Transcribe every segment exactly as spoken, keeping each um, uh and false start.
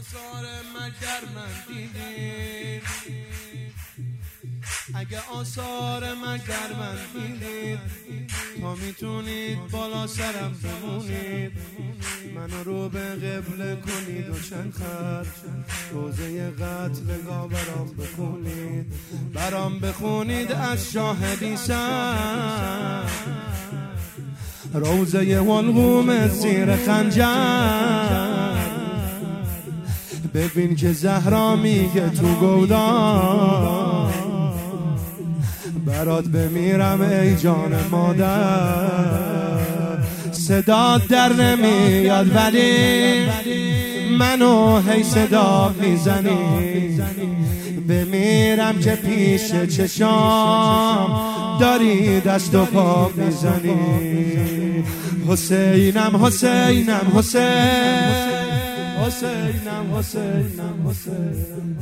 آثار مگر من دیدید، اگه آثار مگر من دیدید، تا میتونید بالا سرم بمونید، منو رو به قبله کنید و چند خط روزه قتلگاه برام بخونید، برام بخونید از شاه بی‌سر، روزه حلقوم زیر خنجر. ببین که زهرا میگه تو گودان، برات بمیرم ای جان مادر. صدا در نمیاد ولی منو هی صدا میزنی، بمیرم که پیش چشام داری دست و پا میزنی. حسینم حسینم حسین حسینم حسینم حسین.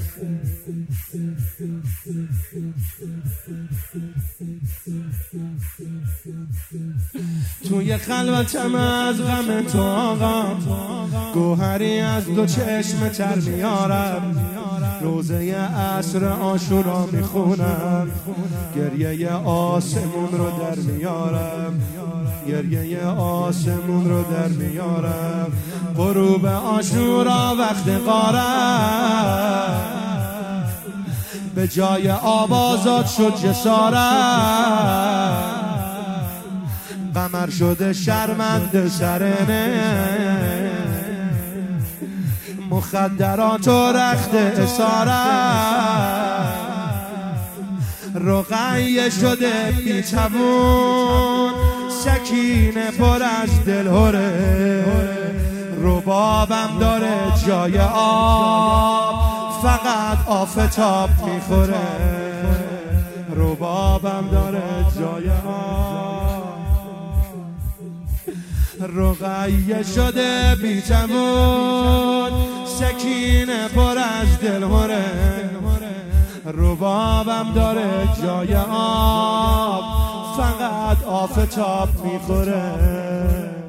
توی خلوتم از غم تو آقا، گوهری از دو چشم تر میارم، روزه عصر عاشورا میخونم، گریه آسمون رو در میارم، گریه آسمون رو در میارم. غروب عاشورا وقت غارت، به جای آوازات شد جسارت، قمر شده شرمنده سرنه، مخدرات و رخت اسارت، رقیه شده پیچمون، سکینه پر از دلهره، ربابم داره جای آب، فقط آفتاب میخوره، ربابم داره جای آب، رقیه شده بی‌تمون، سکینه پر از دلهره، ربابم داره جای آب، فقط آفتاب میخوره.